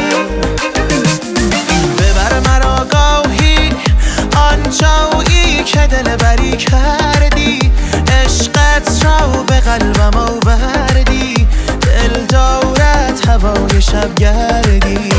ببر مرا گاهی آنجایی که دل بری کردی، عشقت را به قلبم آوردی، دل دارد هوای شب گردی.